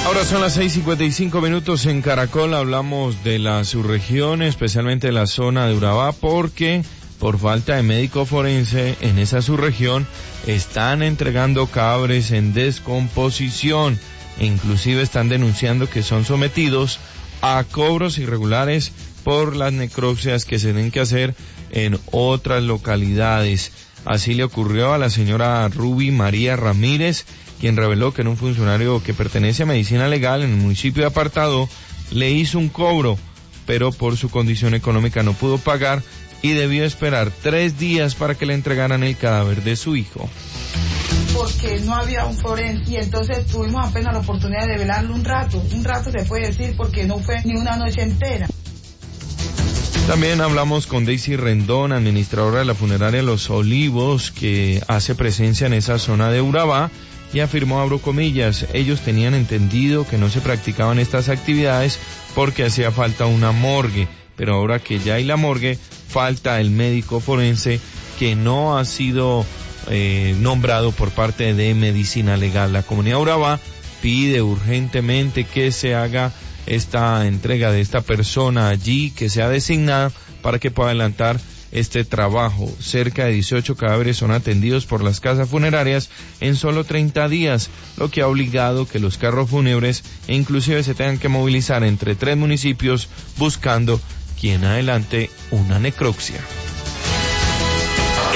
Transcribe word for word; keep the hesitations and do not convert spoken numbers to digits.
Ahora son las seis cincuenta y cinco minutos en Caracol. Hablamos de la subregión, especialmente de la zona de Urabá, porque por falta de médico forense en esa subregión están entregando cadáveres en descomposición e inclusive están denunciando que son sometidos a cobros irregulares por las necropsias que se tienen que hacer en otras localidades. Así le ocurrió a la señora Ruby María Ramírez, quien reveló que en un funcionario que pertenece a Medicina Legal en el municipio de Apartado le hizo un cobro, pero por su condición económica no pudo pagar y debió esperar tres días para que le entregaran el cadáver de su hijo. Porque no había un forense y entonces tuvimos apenas la oportunidad de velarlo un rato, un rato se puede decir porque no fue ni una noche entera. También hablamos con Daisy Rendón, administradora de la funeraria Los Olivos, que hace presencia en esa zona de Urabá, y afirmó, abro comillas, ellos tenían entendido que no se practicaban estas actividades porque hacía falta una morgue, pero ahora que ya hay la morgue, falta el médico forense que no ha sido eh, nombrado por parte de Medicina Legal. La comunidad Urabá pide urgentemente que se haga esta entrega de esta persona allí, que sea designada para que pueda adelantar este trabajo. Cerca de dieciocho cadáveres son atendidos por las casas funerarias en solo treinta días, lo que ha obligado que los carros fúnebres e inclusive se tengan que movilizar entre tres municipios buscando quien adelante una necropsia.